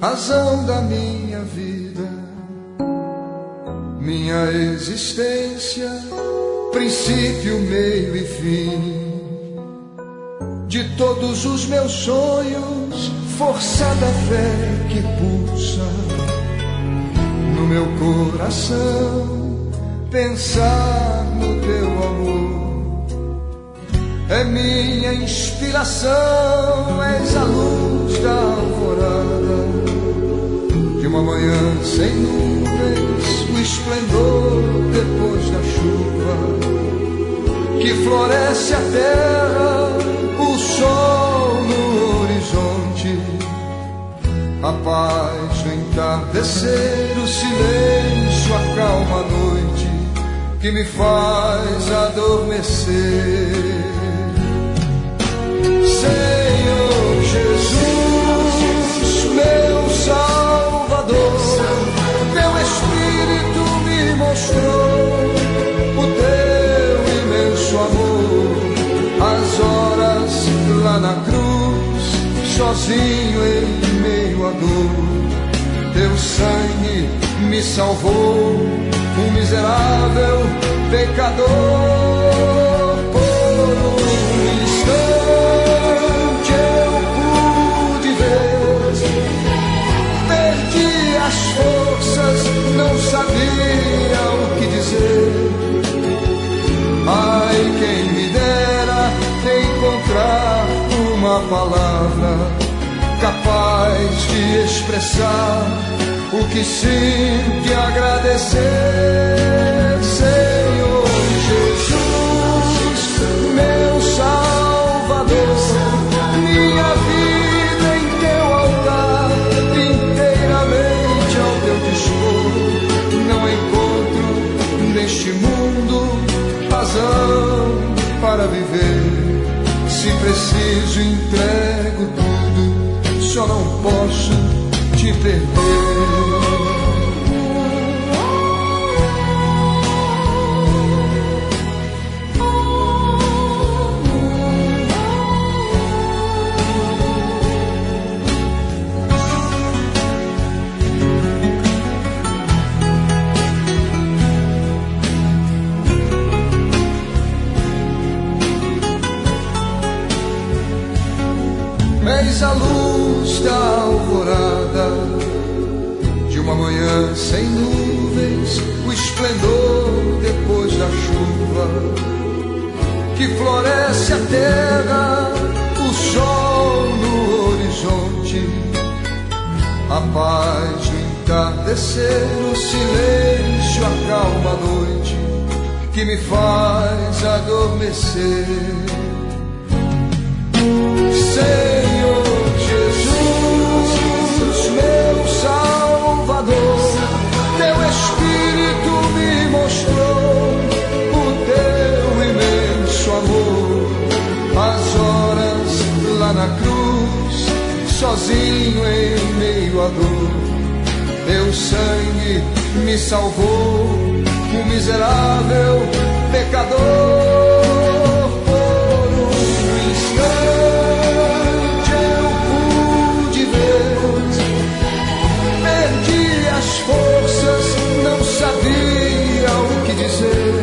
razão da minha vida, minha existência, princípio, meio e fim de todos os meus sonhos, força da fé que pulsa no meu coração. Pensar no teu amor é minha inspiração, és a luz da alvorada de uma manhã sem nuvens, o esplendor depois da chuva, que floresce a terra, o sol no horizonte, a paz no entardecer, o silêncio acalma a noite, que me faz adormecer. Senhor Jesus, meu Salvador, teu Espírito me mostrou o teu imenso amor. As horas lá na cruz, sozinho em meio à dor, teu sangue me salvou, um miserável pecador. Por um instante eu pude ver, perdi as forças, não sabia o que dizer. Ai, quem me dera encontrar uma palavra capaz de expressar o que sinto e agradecer. Senhor Jesus, meu Salvador, minha vida em teu altar, inteiramente ao teu dispor. Não encontro neste mundo razão para viver. Se preciso, entrego tudo, só não posso te perder. És a luz da alvorada de uma manhã sem nuvens, o esplendor depois da chuva, que floresce a terra, o sol no horizonte, a paz no entardecer, o silêncio acalma a noite, que me faz adormecer. Senhor Jesus, meu Salvador, teu Espírito me mostrou o teu imenso amor. As horas lá na cruz, sozinho em meio à dor, teu sangue me salvou, um miserável pecador. Forças, não sabia o que dizer.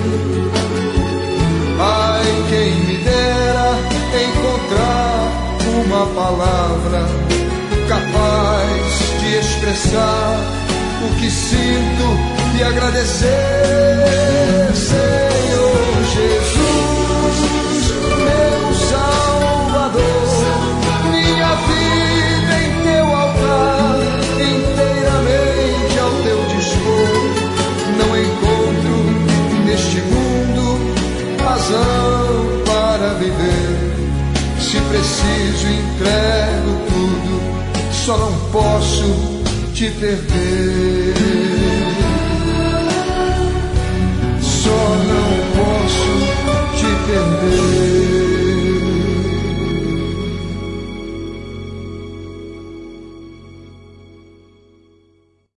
Ai, quem me dera encontrar uma palavra capaz de expressar o que sinto e agradecer. Senhor Jesus, meu Salvador, minha vida em teu altar, inteiramente ao teu dispor. Não encontro neste mundo razão para viver. Se preciso, entrego tudo, só não posso te perder.